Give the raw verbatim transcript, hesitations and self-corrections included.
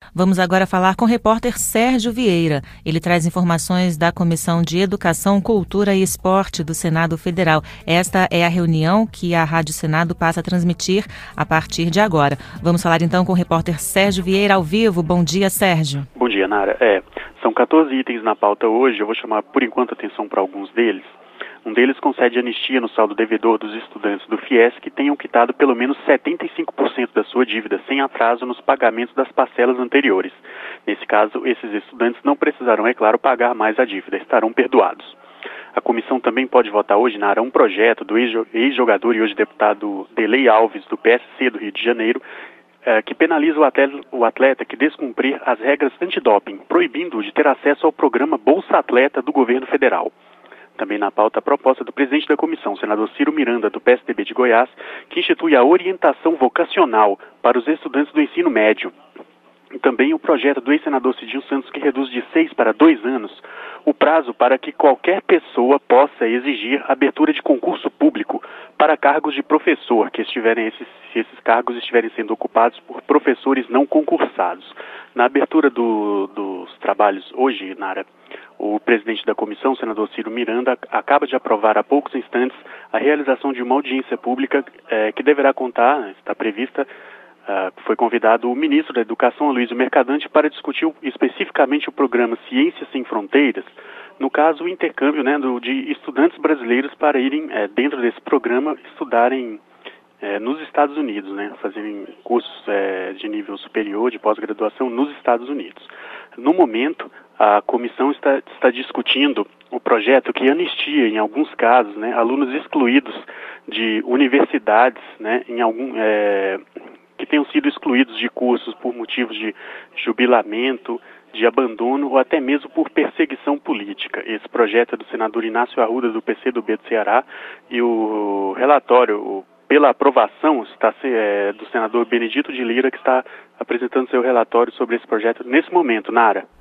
Vamos agora falar com o repórter Sérgio Vieira. Ele traz informações da Comissão de Educação, Cultura e Esporte do Senado Federal. Esta é a reunião que a Rádio Senado passa a transmitir a partir de agora. Vamos falar então com o repórter Sérgio Vieira ao vivo. Bom dia, Sérgio. Bom dia, Nara. É, são quatorze itens na pauta hoje. Eu vou chamar por enquanto atenção para alguns deles. Um deles concede anistia no saldo devedor dos estudantes do FIES que tenham quitado pelo menos setenta e cinco por cento da sua dívida sem atraso nos pagamentos das parcelas anteriores. Nesse caso, esses estudantes não precisarão, é claro, pagar mais a dívida, estarão perdoados. A comissão também pode votar hoje, Nara, um projeto do ex-jogador e hoje deputado Delei Alves, do P S C do Rio de Janeiro, eh, que penaliza o atleta, o atleta que descumprir as regras antidoping, proibindo-o de ter acesso ao programa Bolsa Atleta do governo federal. Também na pauta a proposta do presidente da comissão, senador Ciro Miranda, do P S D B de Goiás, que institui a orientação vocacional para os estudantes do ensino médio. E também o projeto do ex-senador Cidinho Santos, que reduz de seis para dois anos o prazo para que qualquer pessoa possa exigir abertura de concurso público para cargos de professor, que estiverem esses, se esses cargos estiverem sendo ocupados por professores não concursados. Na abertura do, dos trabalhos hoje, Nara, o presidente da comissão, o senador Ciro Miranda, acaba de aprovar há poucos instantes a realização de uma audiência pública eh, que deverá contar, está prevista, Uh, foi convidado o ministro da Educação, Aloysio Mercadante, para discutir o, especificamente o programa Ciências Sem Fronteiras, no caso o intercâmbio, né, do, de estudantes brasileiros para irem, eh, dentro desse programa, estudarem eh, nos Estados Unidos, né, fazerem cursos eh, de nível superior, de pós-graduação nos Estados Unidos. No momento, a comissão está, está discutindo o projeto que anistia, em alguns casos, né, alunos excluídos de universidades, né, em algum... Eh, que tenham sido excluídos de cursos por motivos de jubilamento, de abandono ou até mesmo por perseguição política. Esse projeto é do senador Inácio Arruda, do P C do B do Ceará, e o relatório, o, pela aprovação, está é, do senador Benedito de Lira, que está apresentando seu relatório sobre esse projeto nesse momento. Nara.